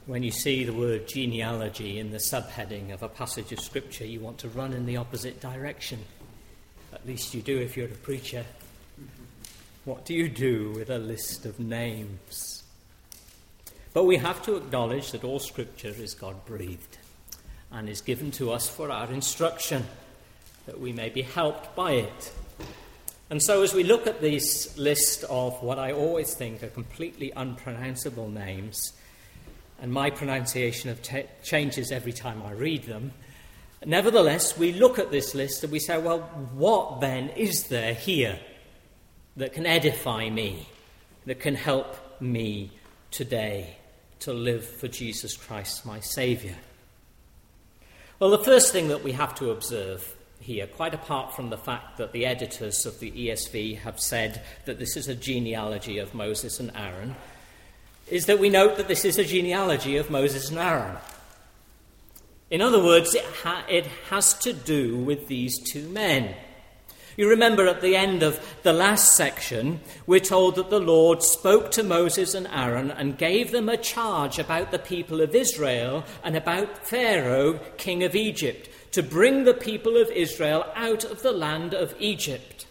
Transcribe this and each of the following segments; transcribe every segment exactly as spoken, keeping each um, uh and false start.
When you see the word genealogy in the subheading of a passage of Scripture, you want to run in the opposite direction. At least you do if you're a preacher. What do you do with a list of names? But we have to acknowledge that all Scripture is God-breathed and is given to us for our instruction, that we may be helped by it. And so as we look at this list of what I always think are completely unpronounceable names, and my pronunciation of te- changes every time I read them, nevertheless, we look at this list and we say, well, what then is there here that can edify me, that can help me today to live for Jesus Christ, my Saviour? Well, the first thing that we have to observe here, quite apart from the fact that the editors of the E S V have said that this is a genealogy of Moses and Aaron, is that we note that this is a genealogy of Moses and Aaron. In other words, it, ha- it has to do with these two men. You remember at the end of the last section, we're told that the Lord spoke to Moses and Aaron and gave them a charge about the people of Israel and about Pharaoh, king of Egypt, to bring the people of Israel out of the land of Egypt.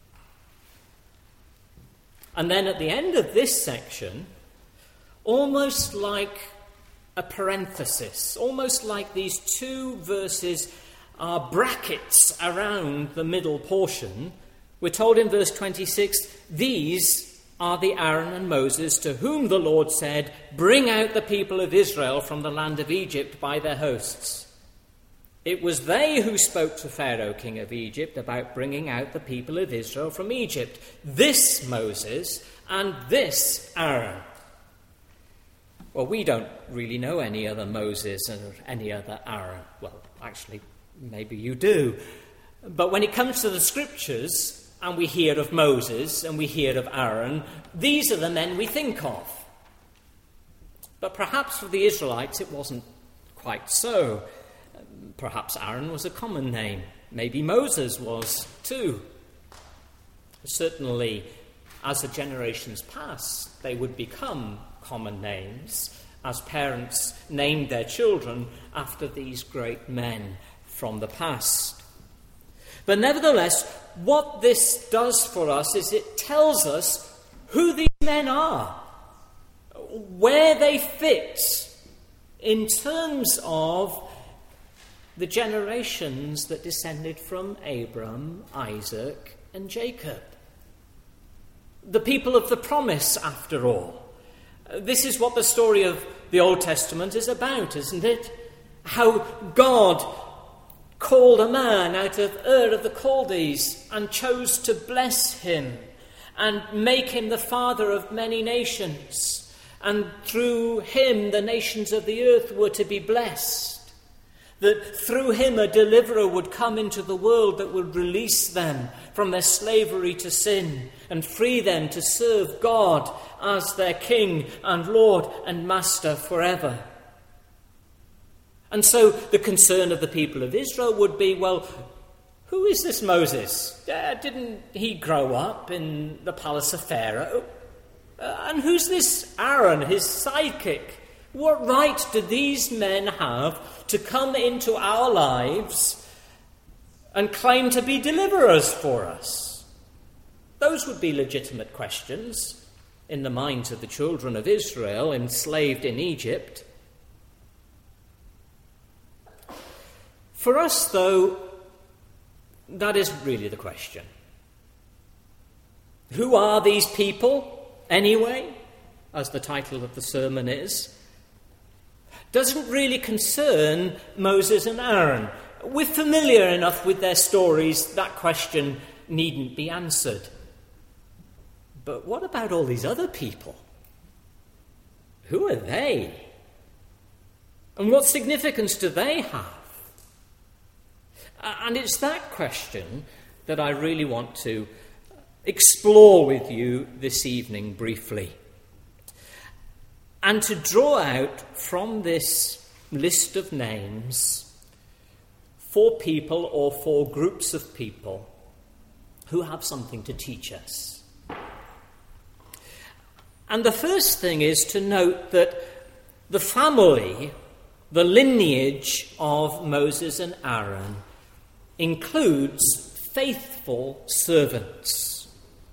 And then at the end of this section, almost like a parenthesis, almost like these two verses are brackets around the middle portion, we're told in verse twenty-six, these are the Aaron and Moses to whom the Lord said, bring out the people of Israel from the land of Egypt by their hosts. It was they who spoke to Pharaoh, king of Egypt, about bringing out the people of Israel from Egypt. This Moses and this Aaron. Well, we don't really know any other Moses or any other Aaron. Well, actually, maybe you do. But when it comes to the Scriptures, and we hear of Moses and we hear of Aaron, these are the men we think of. But perhaps for the Israelites it wasn't quite so. Perhaps Aaron was a common name. Maybe Moses was too. Certainly, as the generations passed, they would become common names as parents named their children after these great men from the past. But nevertheless, what this does for us is it tells us who these men are, where they fit in terms of the generations that descended from Abram, Isaac, and Jacob. The people of the promise, after all. This is what the story of the Old Testament is about, isn't it? How God called a man out of Ur of the Chaldees and chose to bless him and make him the father of many nations. And through him the nations of the earth were to be blessed. That through him a deliverer would come into the world that would release them from their slavery to sin and free them to serve God as their King and Lord and Master forever. And so the concern of the people of Israel would be, well, who is this Moses? Uh, didn't he grow up in the palace of Pharaoh? Uh, and who's this Aaron, his sidekick? What right do these men have to come into our lives and claim to be deliverers for us? Those would be legitimate questions in the minds of the children of Israel enslaved in Egypt. For us, though, that isn't really the question. Who are these people, anyway, as the title of the sermon is? Doesn't really concern Moses and Aaron. We're familiar enough with their stories, that question needn't be answered. But what about all these other people? Who are they? And what significance do they have? And it's that question that I really want to explore with you this evening briefly. And to draw out from this list of names four people or four groups of people who have something to teach us. And the first thing is to note that the family, the lineage of Moses and Aaron includes faithful servants.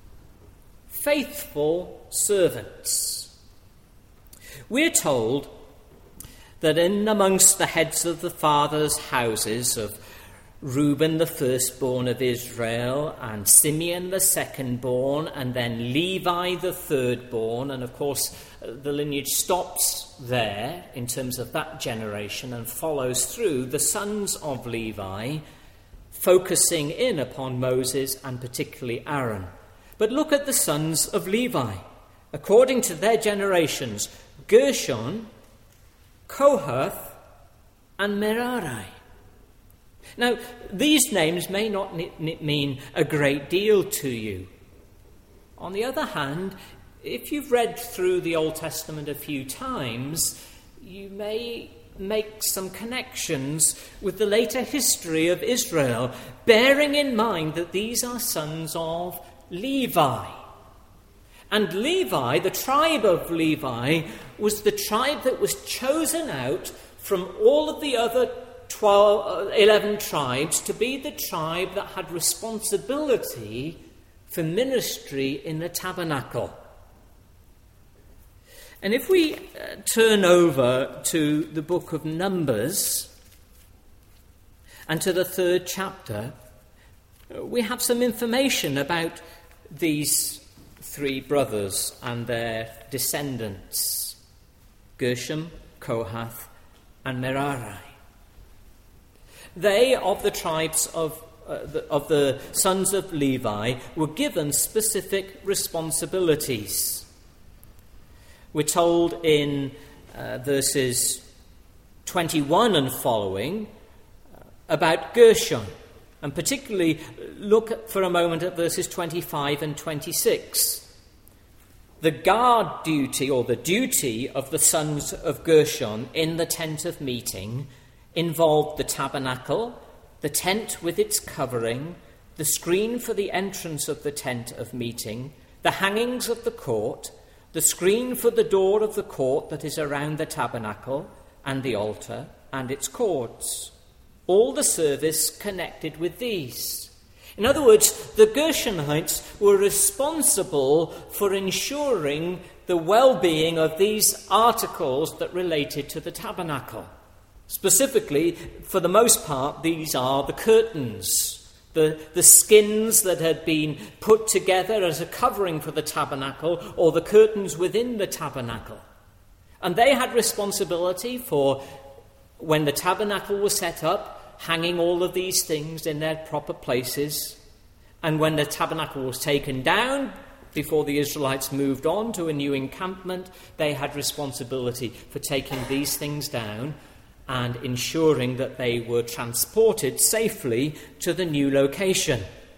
Faithful servants. We're told that in amongst the heads of the fathers' houses of Reuben, the firstborn of Israel, and Simeon, the secondborn, and then Levi, the thirdborn, and of course the lineage stops there in terms of that generation and follows through the sons of Levi, focusing in upon Moses and particularly Aaron. But look at the sons of Levi. According to their generations, Gershon, Kohath, and Merari. Now, these names may not mean a great deal to you. On the other hand, if you've read through the Old Testament a few times, you may make some connections with the later history of Israel, bearing in mind that these are sons of Levi. And Levi, the tribe of Levi, was the tribe that was chosen out from all of the other twelve, eleven tribes to be the tribe that had responsibility for ministry in the tabernacle. And if we uh, turn over to the book of Numbers and to the third chapter, we have some information about these three brothers and their descendants, Gershom, Kohath, and Merari. They, of the tribes of, uh, the, of the sons of Levi, were given specific responsibilities. We're told in uh, verses twenty-one and following uh, about Gershon, and particularly look for a moment at verses twenty-five and twenty-six. The guard duty, or the duty of the sons of Gershon in the tent of meeting, involved the tabernacle, the tent with its covering, the screen for the entrance of the tent of meeting, the hangings of the court, the screen for the door of the court that is around the tabernacle, and the altar and its cords. All the service connected with these. In other words, the Gershonites were responsible for ensuring the well-being of these articles that related to the tabernacle. Specifically, for the most part, these are the curtains, the, the skins that had been put together as a covering for the tabernacle, or the curtains within the tabernacle. And they had responsibility for, when the tabernacle was set up, hanging all of these things in their proper places. And when the tabernacle was taken down, before the Israelites moved on to a new encampment, they had responsibility for taking these things down and ensuring that they were transported safely to the new location.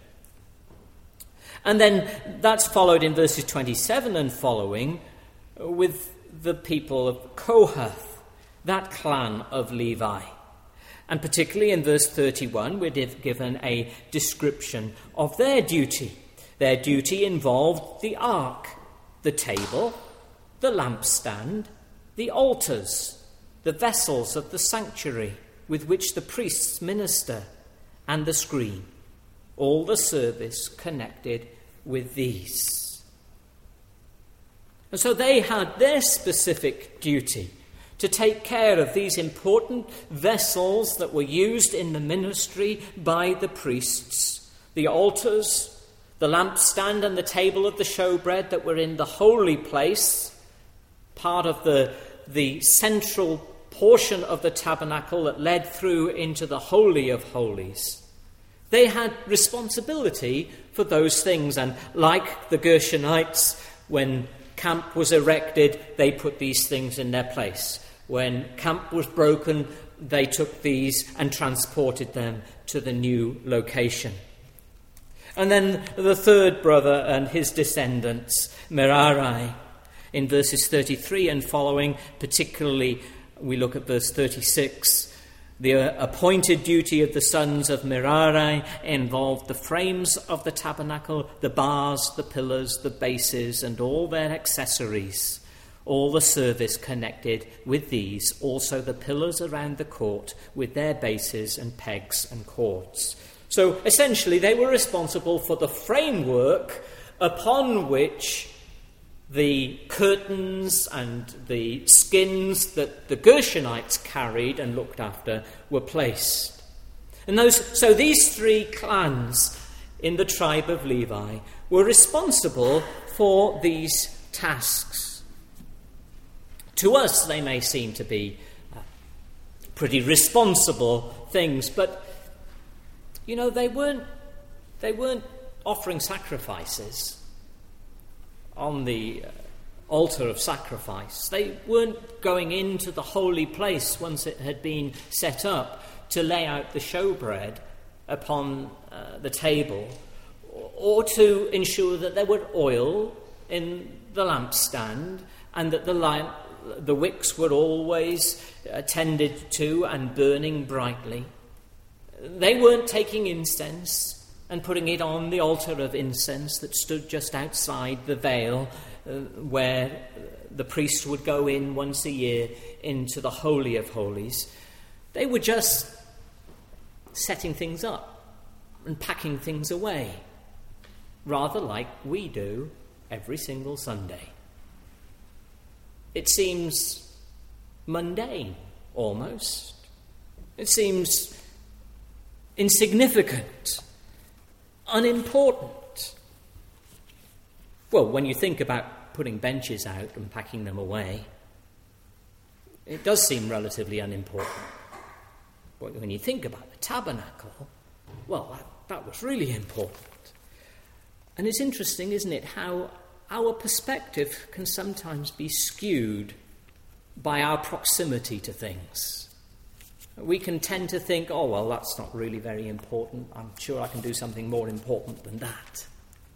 And then that's followed in verses twenty-seven and following with the people of Kohath, that clan of Levi. And particularly in verse thirty-one, we're given a description of their duty. Their duty involved the ark, the table, the lampstand, the altars, the vessels of the sanctuary with which the priests minister, and the screen. All the service connected with these. And so they had their specific duty to take care of these important vessels that were used in the ministry by the priests, the altars, the lampstand and the table of the showbread that were in the holy place, part of the, the central portion of the tabernacle that led through into the Holy of Holies. They had responsibility for those things, and like the Gershonites, when camp was erected, they put these things in their place. When camp was broken, they took these and transported them to the new location. And then the third brother and his descendants, Merari, in verses thirty-three and following, particularly we look at verse thirty-six. The appointed duty of the sons of Merari involved the frames of the tabernacle, the bars, the pillars, the bases, and all their accessories. all the service connected with these, also the pillars around the court with their bases and pegs and cords. So essentially they were responsible for the framework upon which the curtains and the skins that the Gershonites carried and looked after were placed. And those, so these three clans in the tribe of Levi were responsible for these tasks. To us, they may seem to be uh, pretty responsible things, but you know, they weren't they weren't offering sacrifices on the uh, altar of sacrifice. They weren't going into the holy place once it had been set up to lay out the showbread upon uh, the table, or to ensure that there were oil in the lampstand and that the lamp, the wicks were always attended to and burning brightly. They weren't taking incense and putting it on the altar of incense that stood just outside the veil uh, where the priest would go in once a year into the Holy of Holies. They were just setting things up and packing things away, rather like we do every single Sunday. It seems mundane, almost. It seems insignificant, unimportant. Well, when you think about putting benches out and packing them away, it does seem relatively unimportant. But when you think about the tabernacle, well, that, that was really important. And it's interesting, isn't it, how our perspective can sometimes be skewed by our proximity to things. We can tend to think, oh, well, that's not really very important. I'm sure I can do something more important than that.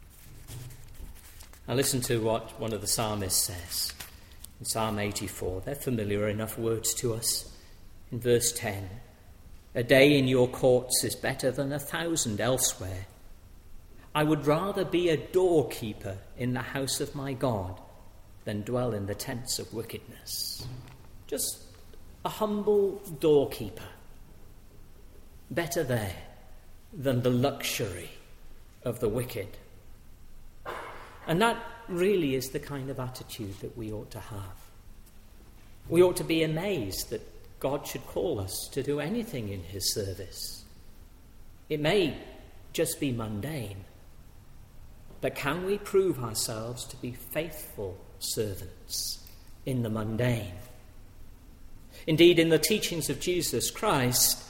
Now listen to what one of the psalmists says in Psalm eighty-four. They're familiar enough words to us. In verse ten, a day in your courts is better than a thousand elsewhere. I would rather be a doorkeeper in the house of my God than dwell in the tents of wickedness. Just a humble doorkeeper. Better there than the luxury of the wicked. And that really is the kind of attitude that we ought to have. We ought to be amazed that God should call us to do anything in his service. It may just be mundane, but can we prove ourselves to be faithful servants in the mundane? Indeed, in the teachings of Jesus Christ,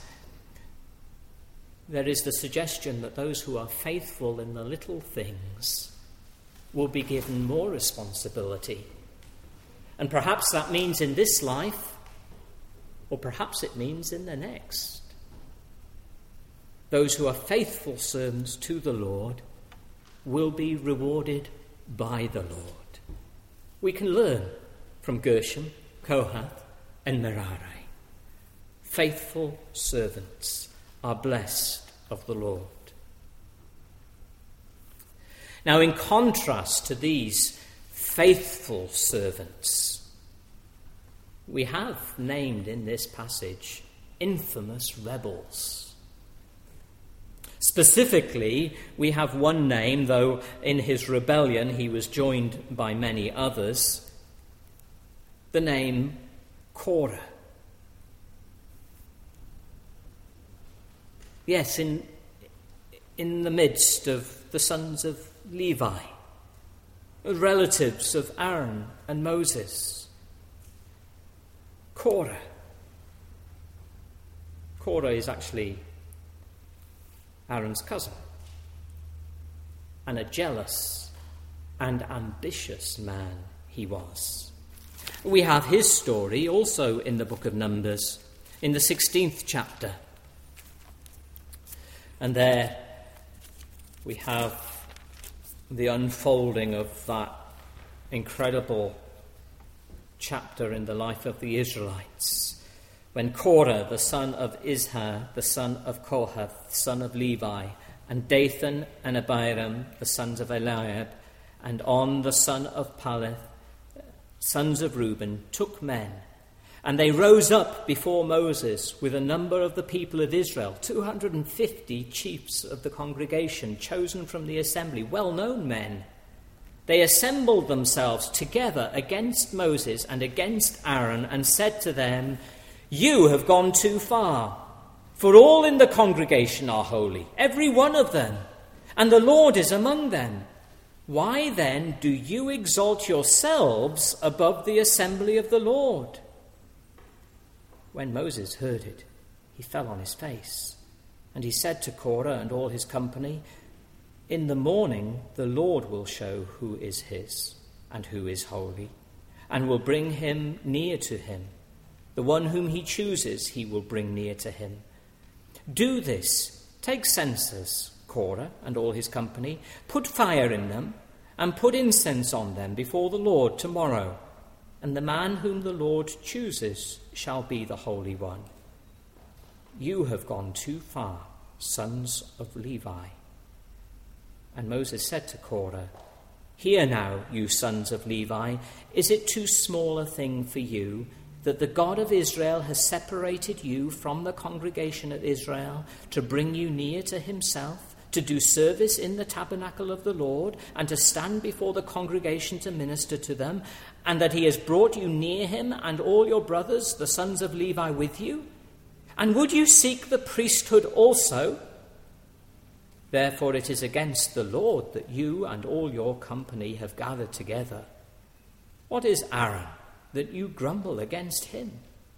there is the suggestion that those who are faithful in the little things will be given more responsibility. And perhaps that means in this life, or perhaps it means in the next. Those who are faithful servants to the Lord will be rewarded by the Lord. We can learn from Gershom, Kohath, and Merari. Faithful servants are blessed of the Lord. Now, in contrast to these faithful servants, we have named in this passage infamous rebels. Specifically, we have one name, though in his rebellion he was joined by many others, the name Korah. Yes, in, in the midst of the sons of Levi, relatives of Aaron and Moses. Korah. Korah is actually Aaron's cousin, and a jealous and ambitious man he was. We have his story also in the book of Numbers, in the sixteenth chapter. And there we have the unfolding of that incredible chapter in the life of the Israelites, when Korah, the son of Izhar, the son of Kohath, son of Levi, and Dathan and Abiram, the sons of Eliab, and On, the son of Peleth, sons of Reuben, took men, and they rose up before Moses with a number of the people of Israel, two hundred fifty chiefs of the congregation, chosen from the assembly, well-known men. They assembled themselves together against Moses and against Aaron and said to them, "You have gone too far, for all in the congregation are holy, every one of them, and the Lord is among them. Why then do you exalt yourselves above the assembly of the Lord?" When Moses heard it, he fell on his face, and he said to Korah and all his company, "In the morning the Lord will show who is his and who is holy, and will bring him near to him. The one whom he chooses he will bring near to him. Do this, take censers, Korah and all his company, put fire in them, and put incense on them before the Lord tomorrow, and the man whom the Lord chooses shall be the Holy One. You have gone too far, sons of Levi." And Moses said to Korah, "Hear now, you sons of Levi, is it too small a thing for you that the God of Israel has separated you from the congregation of Israel to bring you near to himself, to do service in the tabernacle of the Lord, and to stand before the congregation to minister to them, and that he has brought you near him and all your brothers, the sons of Levi, with you? And would you seek the priesthood also? Therefore it is against the Lord that you and all your company have gathered together. What is Aaron that you grumble against him?"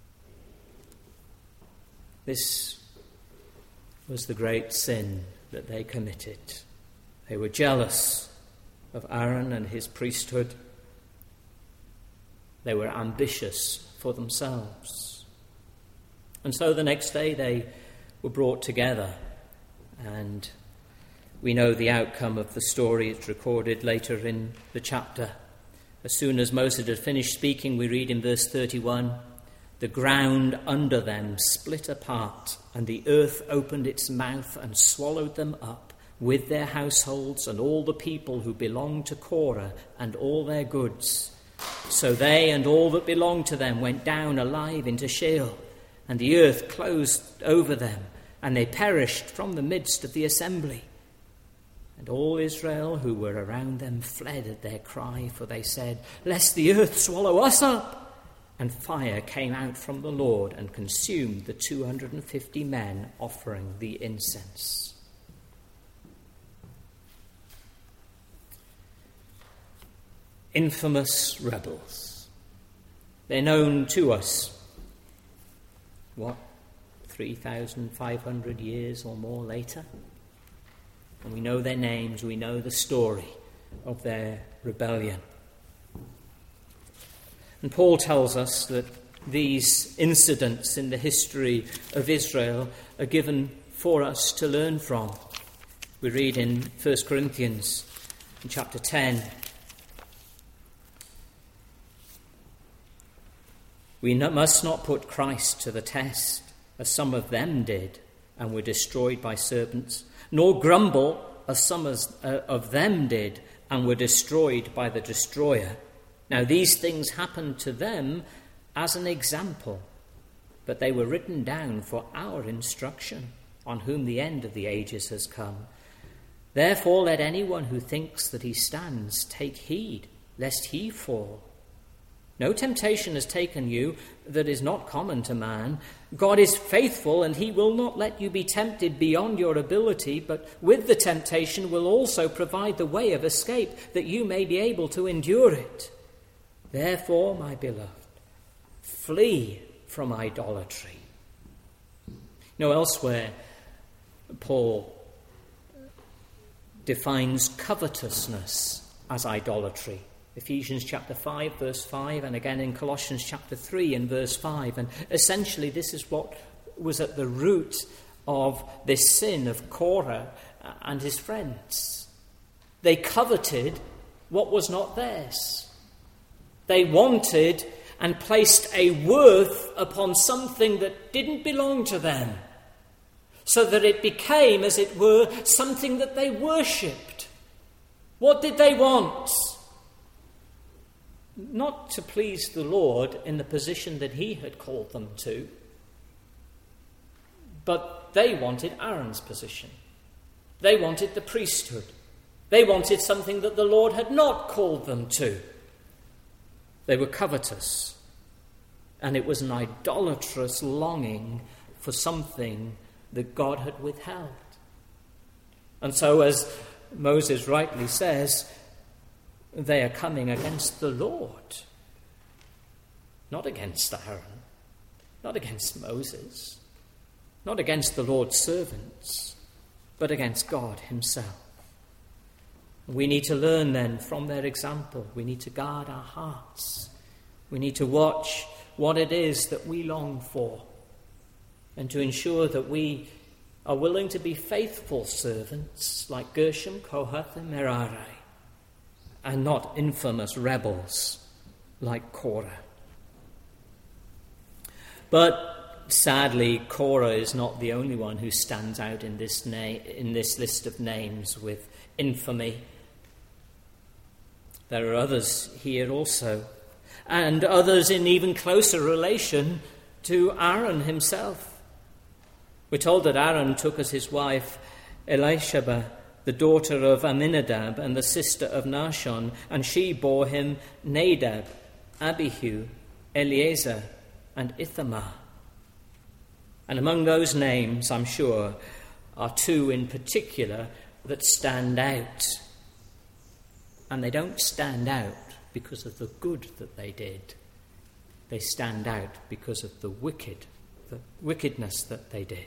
This was the great sin that they committed. They were jealous of Aaron and his priesthood. They were ambitious for themselves. And so the next day they were brought together, and we know the outcome of the story. It's recorded later in the chapter. As soon as Moses had finished speaking, we read in verse thirty-one, "The ground under them split apart, and the earth opened its mouth and swallowed them up, with their households and all the people who belonged to Korah and all their goods. So they and all that belonged to them went down alive into Sheol, and the earth closed over them, and they perished from the midst of the assembly. And all Israel who were around them fled at their cry, for they said, 'Lest the earth swallow us up.' And fire came out from the Lord and consumed the two hundred fifty men offering the incense." Infamous rebels. They're known to us, what, three thousand five hundred years or more later? And we know their names, we know the story of their rebellion. And Paul tells us that these incidents in the history of Israel are given for us to learn from. We read in First Corinthians in chapter ten, "We must not put Christ to the test, as some of them did, and were destroyed by serpents, nor grumble, as some of them did, and were destroyed by the destroyer. Now these things happened to them as an example, but they were written down for our instruction, on whom the end of the ages has come. Therefore let anyone who thinks that he stands take heed, lest he fall. No temptation has taken you that is not common to man. God is faithful, and he will not let you be tempted beyond your ability, but with the temptation will also provide the way of escape, that you may be able to endure it. Therefore, my beloved, flee from idolatry." You know, elsewhere, Paul defines covetousness as idolatry. Ephesians chapter five, verse five, and again in Colossians chapter three and verse five. And essentially this is what was at the root of this sin of Korah and his friends. They coveted what was not theirs. They wanted and placed a worth upon something that didn't belong to them, so that it became, as it were, something that they worshipped. What did they want? not to please the Lord in the position that he had called them to, but they wanted Aaron's position. They wanted the priesthood. They wanted something that the Lord had not called them to. They were covetous, and it was an idolatrous longing for something that God had withheld. And so, as Moses rightly says, they are coming against the Lord, not against Aaron, not against Moses, not against the Lord's servants, but against God himself. We need to learn then from their example. We need to guard our hearts. We need to watch what it is that we long for, and to ensure that we are willing to be faithful servants like Gershom, Kohath, and Merari, and not infamous rebels like Korah. But sadly, Korah is not the only one who stands out in this na- in this list of names with infamy. There are others here also, and others in even closer relation to Aaron himself. We're told that Aaron took as his wife Elisheba, the daughter of Amminadab and the sister of Nahshon, and she bore him Nadab, Abihu, Eleazar, and Ithamar. And among those names, I'm sure, are two in particular that stand out. And they don't stand out because of the good that they did. They stand out because of the wicked, the wickedness that they did.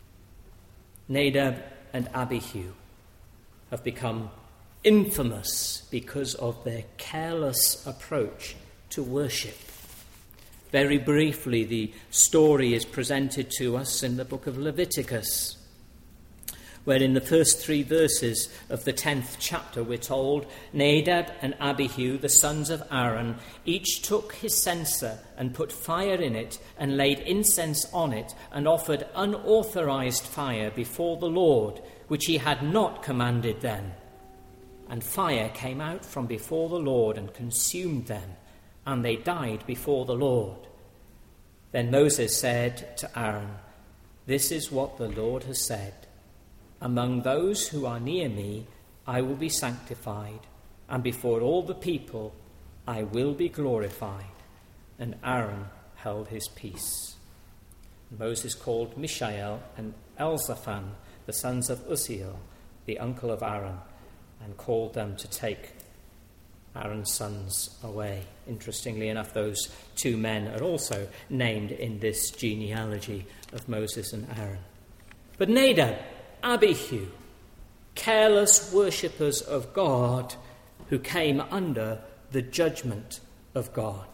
Nadab and Abihu have become infamous because of their careless approach to worship. Very briefly, the story is presented to us in the book of Leviticus, where in the first three verses of the tenth chapter we're told, Nadab and Abihu, the sons of Aaron, each took his censer and put fire in it and laid incense on it and offered unauthorized fire before the Lord, which he had not commanded them. And fire came out from before the Lord and consumed them, and they died before the Lord. Then Moses said to Aaron, "This is what the Lord has said. Among those who are near me, I will be sanctified, and before all the people, I will be glorified." And Aaron held his peace. Moses called Mishael and Elzaphan, the sons of Uzziel, the uncle of Aaron, and called them to take Aaron's sons away. Interestingly enough, those two men are also named in this genealogy of Moses and Aaron. But Nadab, Abihu, careless worshippers of God who came under the judgment of God.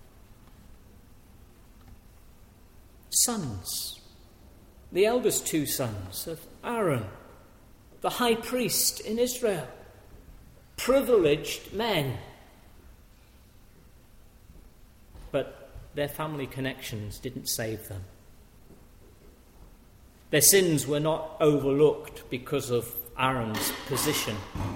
Sons, the eldest two sons of Aaron, the high priest in Israel, privileged men. But their family connections didn't save them. Their sins were not overlooked because of Aaron's position.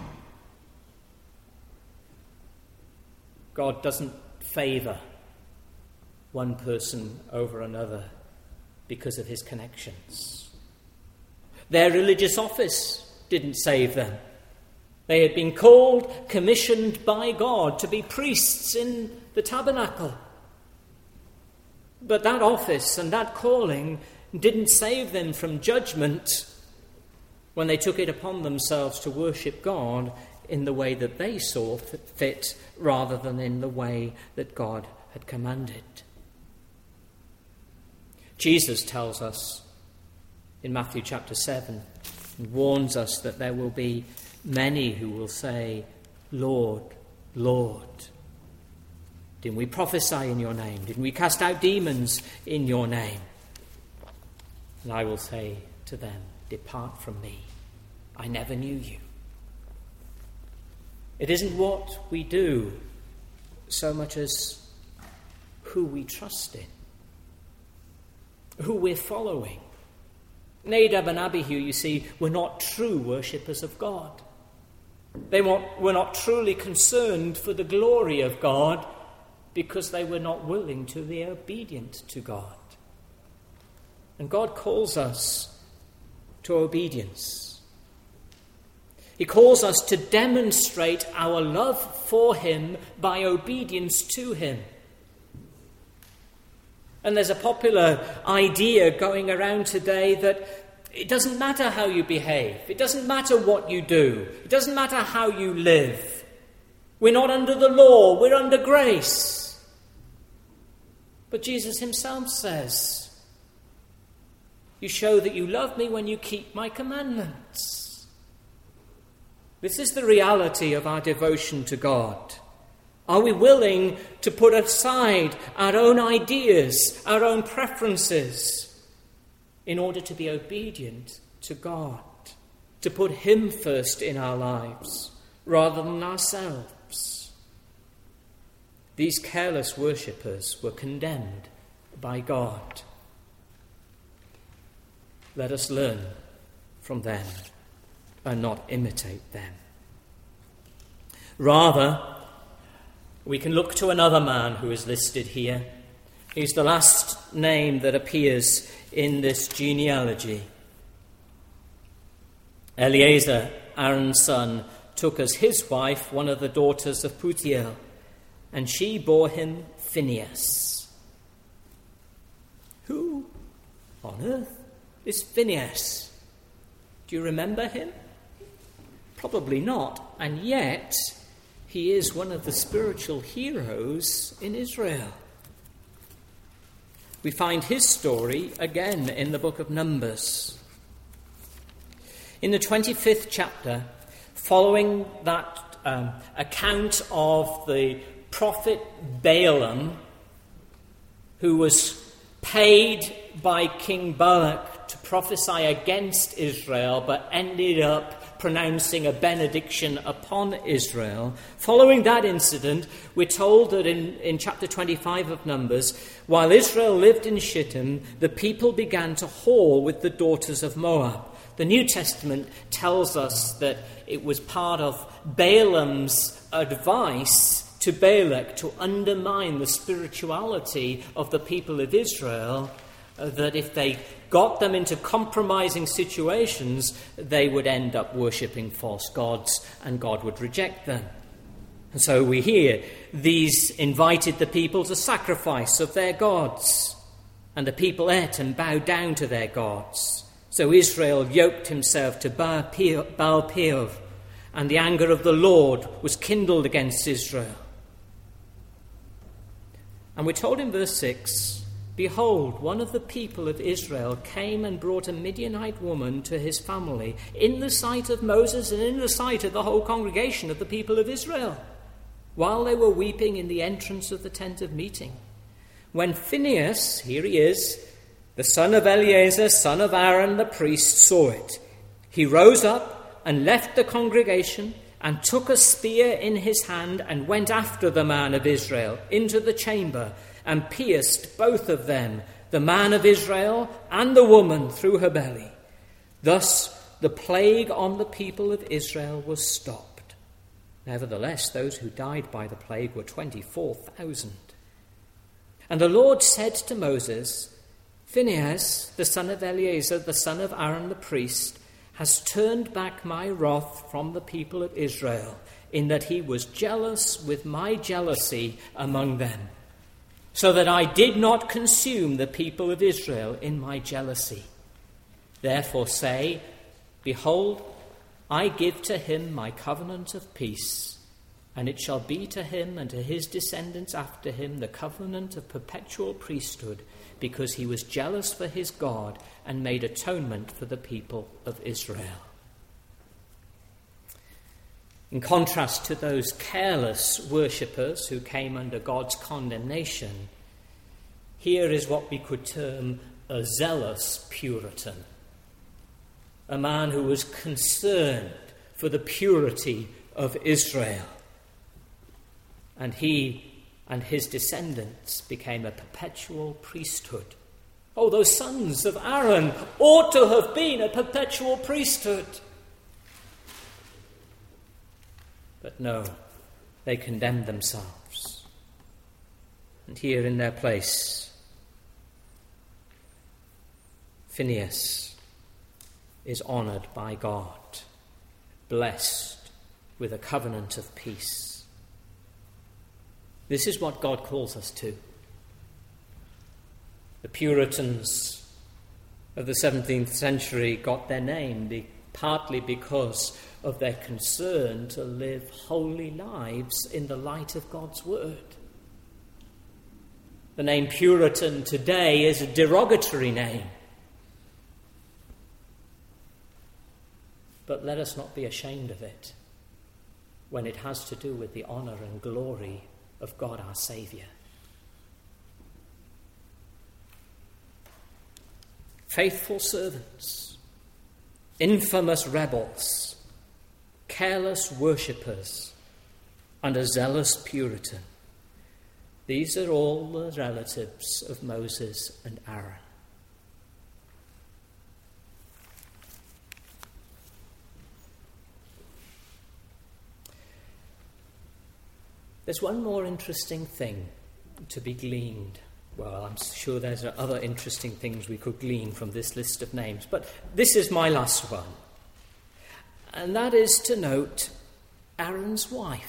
God doesn't favour one person over another because of his connections. Their religious office didn't save them. They had been called, commissioned by God to be priests in the tabernacle. But that office and that calling didn't save them from judgment when they took it upon themselves to worship God in the way that they saw fit rather than in the way that God had commanded. Jesus tells us in Matthew chapter seven and warns us that there will be many who will say, "Lord, Lord, didn't we prophesy in your name? Didn't we cast out demons in your name?" And I will say to them, "Depart from me. I never knew you." It isn't what we do so much as who we trust in, who we're following. Nadab and Abihu, you see, were not true worshippers of God. They were not truly concerned for the glory of God, because they were not willing to be obedient to God. And God calls us to obedience. He calls us to demonstrate our love for him by obedience to him. And there's a popular idea going around today that it doesn't matter how you behave. It doesn't matter what you do. It doesn't matter how you live. We're not under the law. We're under grace. But Jesus himself says, you show that you love me when you keep my commandments. This is the reality of our devotion to God. Are we willing to put aside our own ideas, our own preferences, in order to be obedient to God, to put him first in our lives rather than ourselves? These careless worshippers were condemned by God. Let us learn from them and not imitate them. Rather, we can look to another man who is listed here. He's the last name that appears in this genealogy. Eleazar, Aaron's son, took as his wife one of the daughters of Putiel, and she bore him Phinehas. Who on earth is Phinehas? Do you remember him? Probably not, and yet he is one of the spiritual heroes in Israel. We find his story again in the book of Numbers. In the twenty-fifth chapter, following that um, account of the prophet Balaam, who was paid by King Balak to prophesy against Israel, but ended up pronouncing a benediction upon Israel. Following that incident, we're told that in, in chapter twenty-five of Numbers, while Israel lived in Shittim, the people began to whore with the daughters of Moab. The New Testament tells us that it was part of Balaam's advice to Balak to undermine the spirituality of the people of Israel, uh, that if they got them into compromising situations, they would end up worshipping false gods and God would reject them. And so we hear these invited the people to sacrifice of their gods, and the people ate and bowed down to their gods. So Israel yoked himself to Baal Peor, and the anger of the Lord was kindled against Israel. And we're told in verse six, behold, one of the people of Israel came and brought a Midianite woman to his family in the sight of Moses and in the sight of the whole congregation of the people of Israel, while they were weeping in the entrance of the tent of meeting. When Phinehas, here he is, the son of Eleazar, son of Aaron the priest, saw it, he rose up and left the congregation and took a spear in his hand and went after the man of Israel into the chamber and pierced both of them, the man of Israel and the woman, through her belly. Thus the plague on the people of Israel was stopped. Nevertheless, those who died by the plague were twenty-four thousand. And the Lord said to Moses, Phinehas, the son of Eleazar, the son of Aaron the priest, has turned back my wrath from the people of Israel, in that he was jealous with my jealousy among them, so that I did not consume the people of Israel in my jealousy. Therefore say, behold, I give to him my covenant of peace, and it shall be to him and to his descendants after him the covenant of perpetual priesthood, because he was jealous for his God and made atonement for the people of Israel. In contrast to those careless worshippers who came under God's condemnation, here is what we could term a zealous Puritan, a man who was concerned for the purity of Israel. And he and his descendants became a perpetual priesthood. Oh, those sons of Aaron ought to have been a perpetual priesthood. But no, they condemned themselves. And here in their place, Phinehas is honoured by God, blessed with a covenant of peace. This is what God calls us to. The Puritans of the seventeenth century got their name be, partly because of their concern to live holy lives in the light of God's word. The name Puritan today is a derogatory name. But let us not be ashamed of it when it has to do with the honour and glory of God our Saviour. Faithful servants, infamous rebels, careless worshippers, and a zealous Puritan. These are all the relatives of Moses and Aaron. There's one more interesting thing to be gleaned. Well, I'm sure there's other interesting things we could glean from this list of names, but this is my last one. And that is to note Aaron's wife.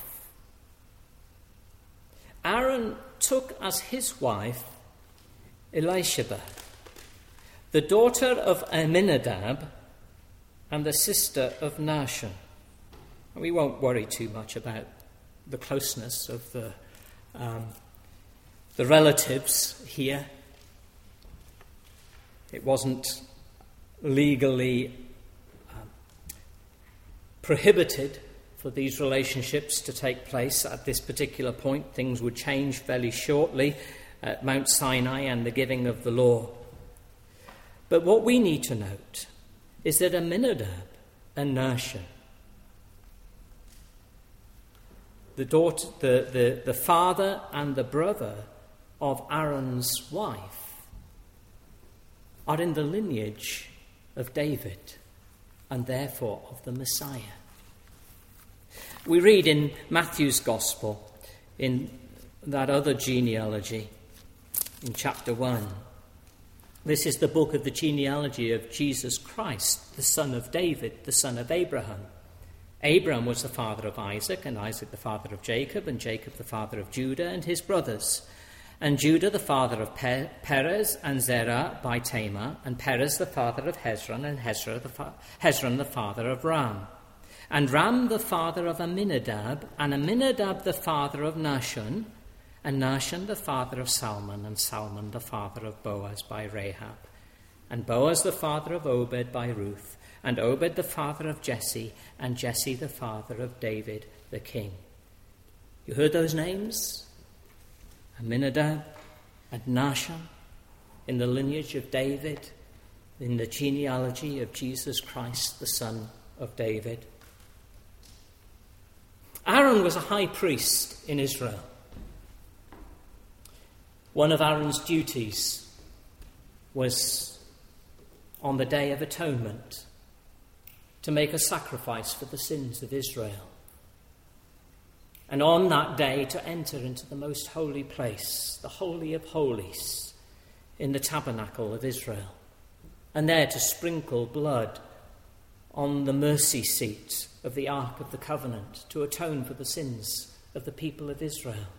Aaron took as his wife Elisheba, the daughter of Amminadab and the sister of Nahshon. We won't worry too much about the closeness of the um, the relatives here. It wasn't legally um, prohibited for these relationships to take place at this particular point. Things would change fairly shortly at Mount Sinai and the giving of the law. But what we need to note is that Amminadab and Nahshon, the daughter, the, the, the father and the brother of Aaron's wife, are in the lineage of David and therefore of the Messiah. We read in Matthew's Gospel, in that other genealogy, in chapter one. This is the book of the genealogy of Jesus Christ, the son of David, the son of Abraham. Abraham was the father of Isaac, and Isaac the father of Jacob, and Jacob the father of Judah and his brothers. And Judah the father of Pe- Perez and Zerah by Tamar, and Perez the father of Hezron, and Hezron the, fa- Hezron the father of Ram. And Ram the father of Amminadab, and Amminadab the father of Nahshon, and Nahshon the father of Salmon, and Salmon the father of Boaz by Rahab. And Boaz the father of Obed by Ruth, and Obed the father of Jesse, and Jesse the father of David the king. You heard those names? Amminadab and Nahshon, in the lineage of David, in the genealogy of Jesus Christ, the son of David. Aaron was a high priest in Israel. One of Aaron's duties was on the Day of Atonement to make a sacrifice for the sins of Israel. And on that day to enter into the most holy place, the Holy of Holies, in the tabernacle of Israel. And there to sprinkle blood on the mercy seat of the Ark of the Covenant to atone for the sins of the people of Israel.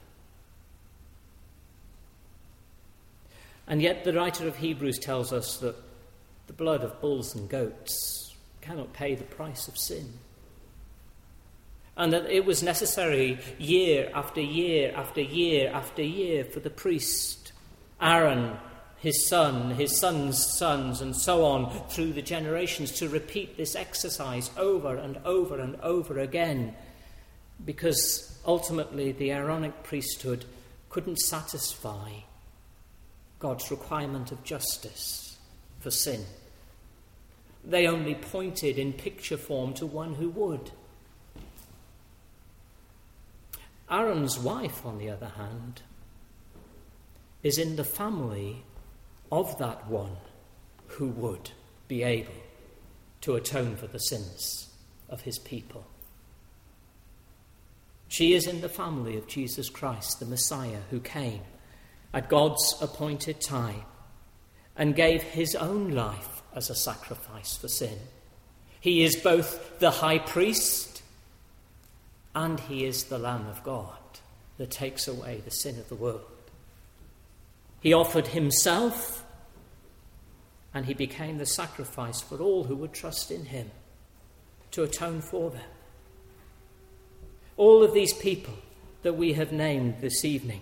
And yet the writer of Hebrews tells us that the blood of bulls and goats cannot pay the price of sin. And that it was necessary year after year after year after year for the priest, Aaron, his son, his son's sons, and so on through the generations to repeat this exercise over and over and over again, because ultimately the Aaronic priesthood couldn't satisfy God's requirement of justice for sin. They only pointed in picture form to one who would. Aaron's wife, on the other hand, is in the family of that one who would be able to atone for the sins of his people. She is in the family of Jesus Christ, the Messiah, who came at God's appointed time and gave his own life as a sacrifice for sin. He is both the high priest and he is the Lamb of God that takes away the sin of the world. He offered himself and he became the sacrifice for all who would trust in him to atone for them. All of these people that we have named this evening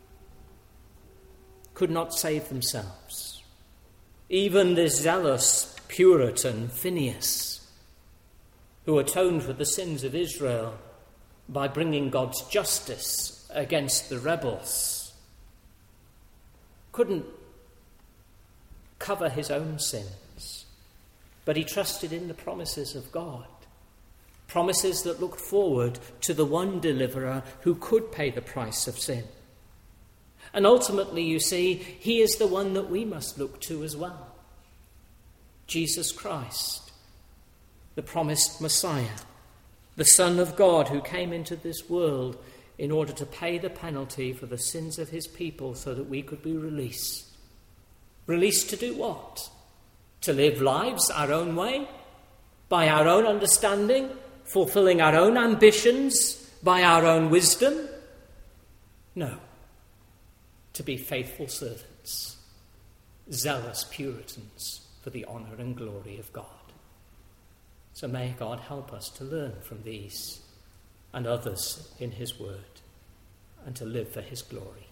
could not save themselves. Even the zealous Puritan Phineas, who atoned for the sins of Israel by bringing God's justice against the rebels, couldn't cover his own sins, but he trusted in the promises of God, promises that looked forward to the one deliverer who could pay the price of sin. And ultimately, you see, he is the one that we must look to as well. Jesus Christ, the promised Messiah, the Son of God who came into this world in order to pay the penalty for the sins of his people so that we could be released. Released to do what? To live lives our own way, by our own understanding, fulfilling our own ambitions, by our own wisdom? No. To be faithful servants, zealous Puritans for the honour and glory of God. So may God help us to learn from these and others in his word and to live for his glory.